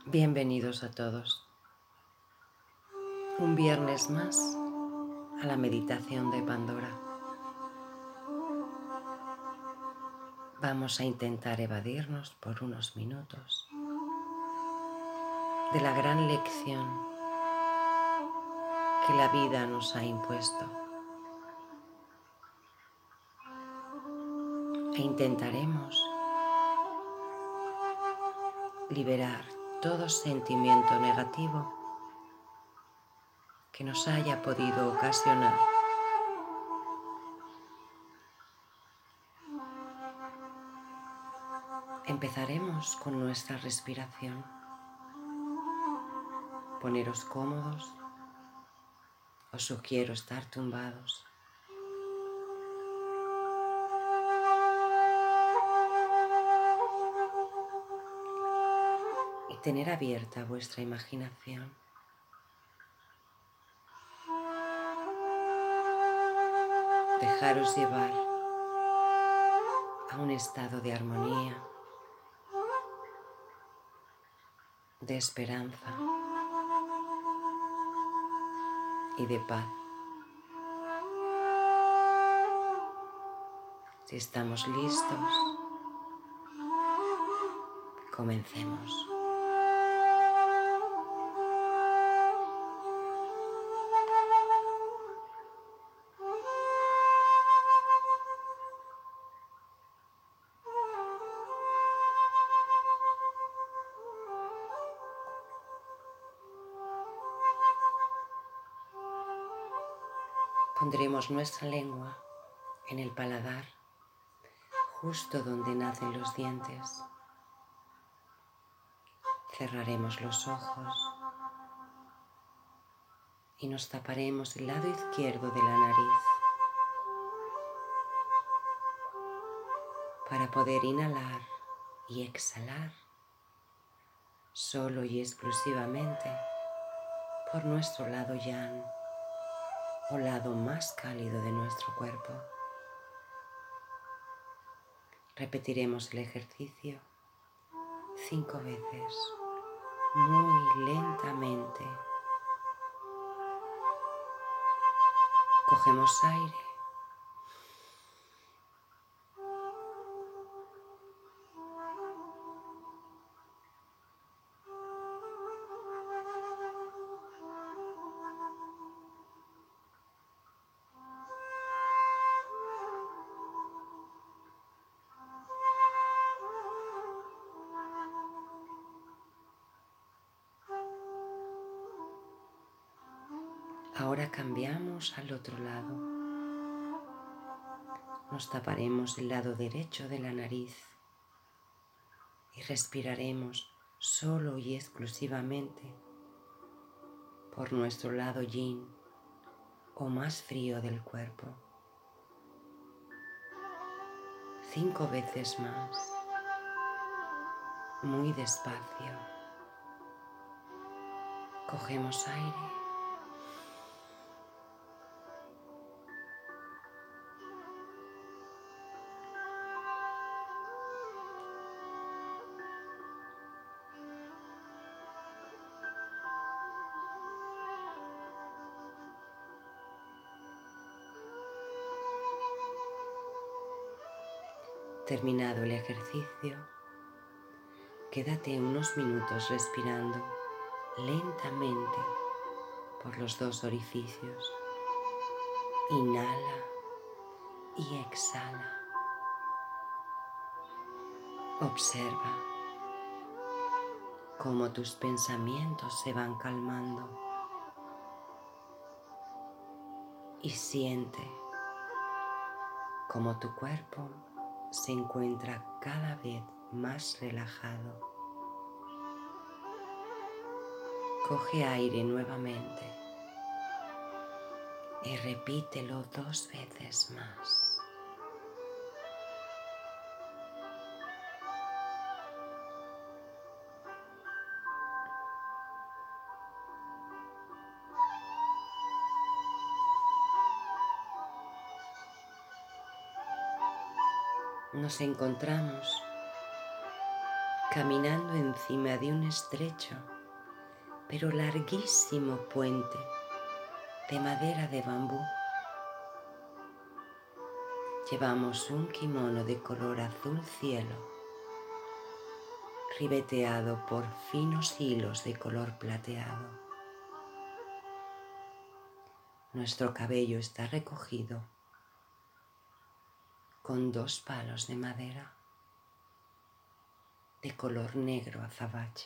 Bienvenidos a todos. Un viernes más a la meditación de Pandora. Vamos a intentar evadirnos por unos minutos de la gran lección que la vida nos ha impuesto e intentaremos liberar todo sentimiento negativo que nos haya podido ocasionar empezaremos con nuestra respiración. Poneros cómodos, os sugiero estar tumbados. Y tener abierta vuestra imaginación. Dejaros llevar a un estado de armonía, de esperanza y de paz. Si estamos listos, comencemos. Pondremos nuestra lengua en el paladar, justo donde nacen los dientes. Cerraremos los ojos y nos taparemos el lado izquierdo de la nariz para poder inhalar y exhalar solo y exclusivamente por nuestro lado yang o lado más cálido de nuestro cuerpo. Repetiremos el ejercicio 5 veces, muy lentamente. Cogemos aire Ahora cambiamos al otro lado. Nos taparemos el lado derecho de la nariz y respiraremos solo y exclusivamente por nuestro lado yin o más frío del cuerpo. 5 veces más, muy despacio. Cogemos aire Terminado el ejercicio, quédate unos minutos respirando lentamente por los 2 orificios. Inhala y exhala. Observa cómo tus pensamientos se van calmando y siente cómo tu cuerpo se encuentra cada vez más relajado. Coge aire nuevamente y repítelo 2 veces más. Nos encontramos caminando encima de un estrecho pero larguísimo puente de madera de bambú. Llevamos un kimono de color azul cielo, ribeteado por finos hilos de color plateado. Nuestro cabello está recogido con 2 palos de madera de color negro azabache.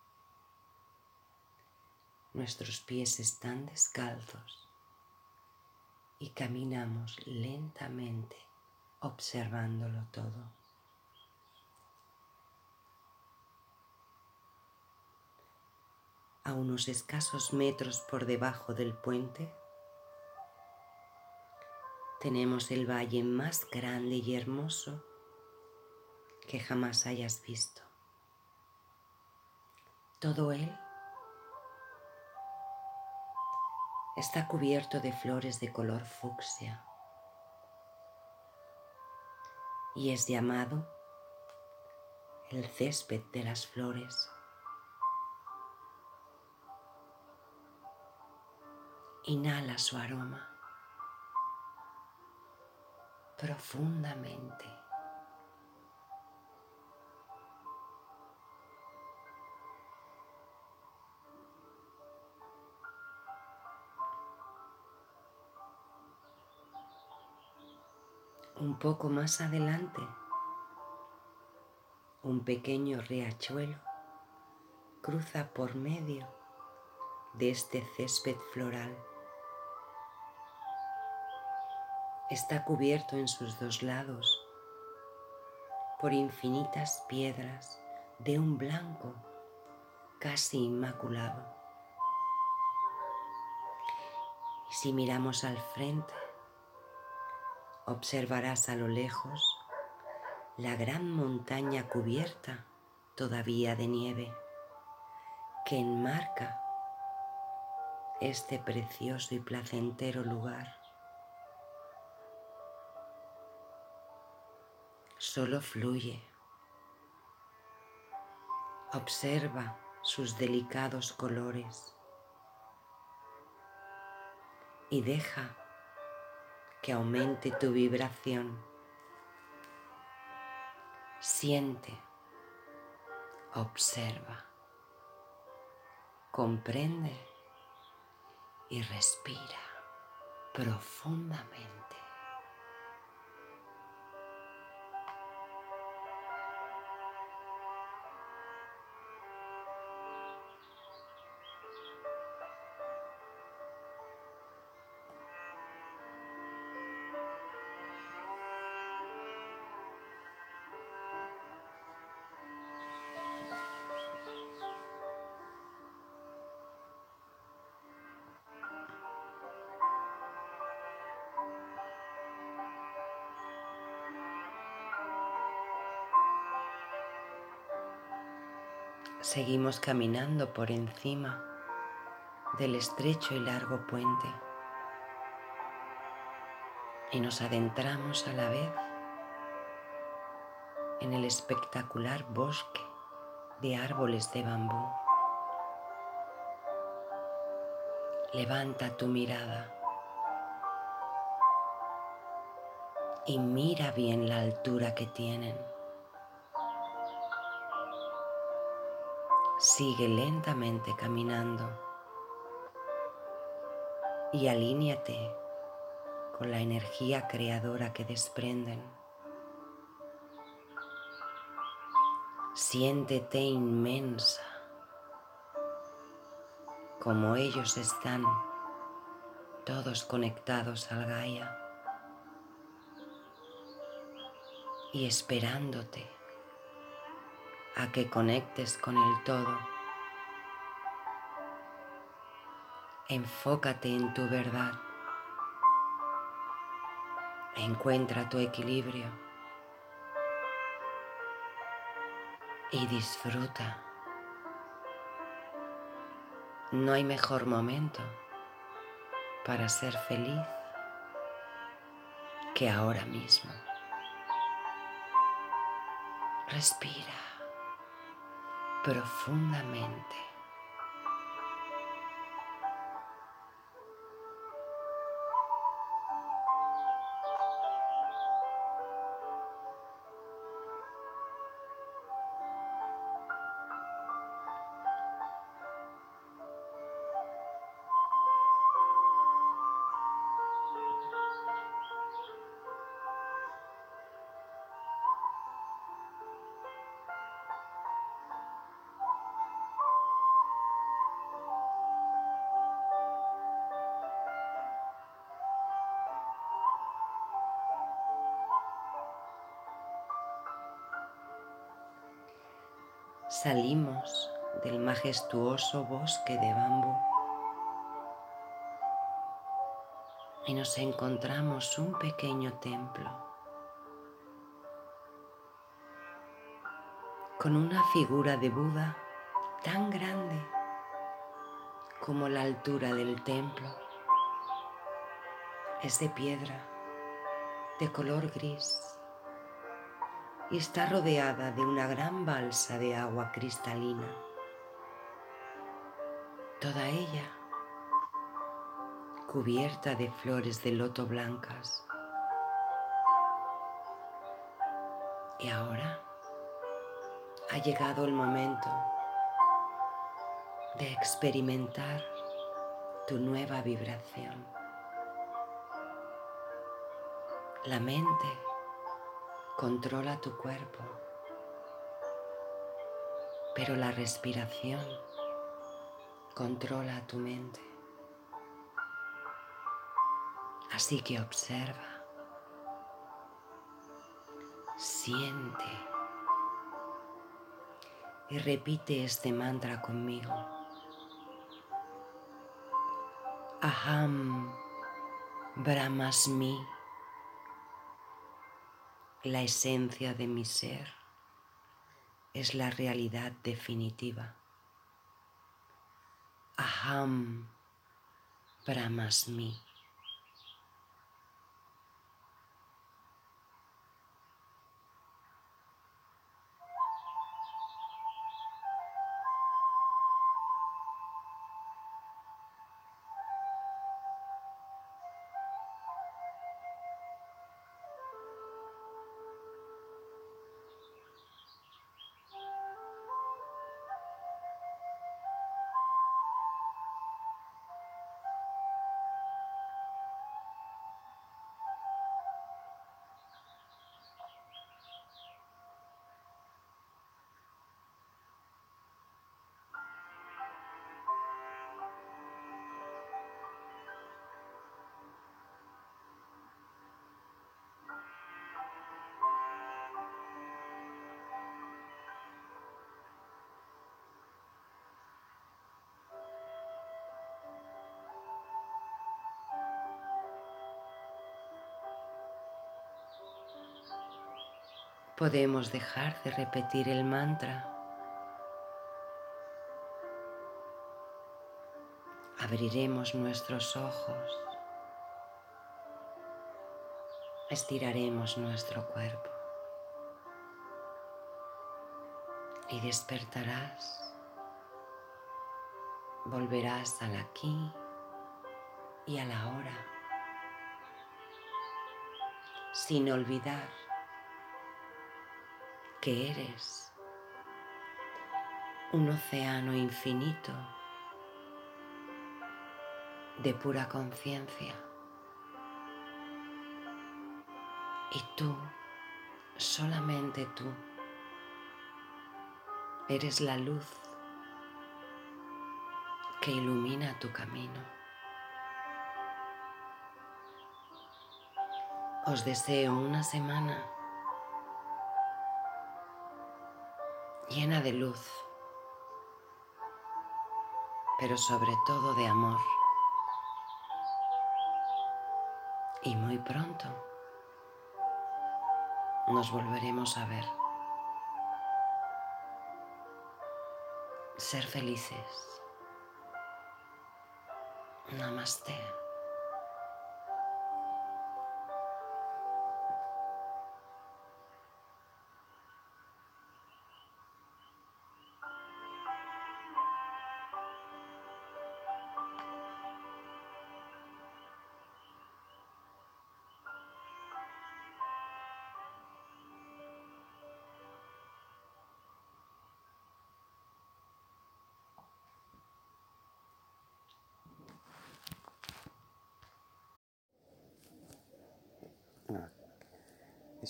Nuestros pies están descalzos y caminamos lentamente observándolo todo. A unos escasos metros por debajo del puente tenemos el valle más grande y hermoso que jamás hayas visto. Todo él está cubierto de flores de color fucsia y es llamado el césped de las flores. Inhala su aroma profundamente. Un poco más adelante, un pequeño riachuelo cruza por medio de este césped floral. Está cubierto en sus 2 lados por infinitas piedras de un blanco casi inmaculado. Y si miramos al frente, observarás a lo lejos la gran montaña cubierta todavía de nieve que enmarca este precioso y placentero lugar. Solo fluye. Observa sus delicados colores y deja que aumente tu vibración. Siente, observa, comprende y respira profundamente. Seguimos caminando por encima del estrecho y largo puente y nos adentramos a la vez en el espectacular bosque de árboles de bambú. Levanta tu mirada y mira bien la altura que tienen. Sigue lentamente caminando y alíñate con la energía creadora que desprenden. Siéntete inmensa, como ellos están todos conectados al Gaia y esperándote a que conectes con el todo. Enfócate en tu verdad. Encuentra tu equilibrio y disfruta. No hay mejor momento para ser feliz que ahora mismo. Respira. profundamente. Salimos del majestuoso bosque de bambú y nos encontramos un pequeño templo con una figura de Buda tan grande como la altura del templo. Es de piedra, de color gris, y está rodeada de una gran balsa de agua cristalina, toda ella cubierta de flores de loto blancas. Y ahora ha llegado el momento de experimentar tu nueva vibración. La mente controla tu cuerpo, pero la respiración controla tu mente. Así que observa, siente y repite este mantra conmigo. Aham Brahmasmi, la esencia de mi ser es la realidad definitiva. Aham Brahmasmi. Podemos dejar de repetir el mantra. Abriremos nuestros ojos, estiraremos nuestro cuerpo y despertarás. Volverás al aquí y a la hora, sin olvidar que eres un océano infinito de pura conciencia. Y tú, solamente tú, eres la luz que ilumina tu camino. Os deseo una semana llena de luz, pero sobre todo de amor. Y muy pronto nos volveremos a ver. Ser felices. Namaste.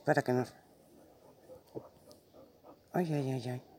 Espera que no... Ay, ay, ay, ay.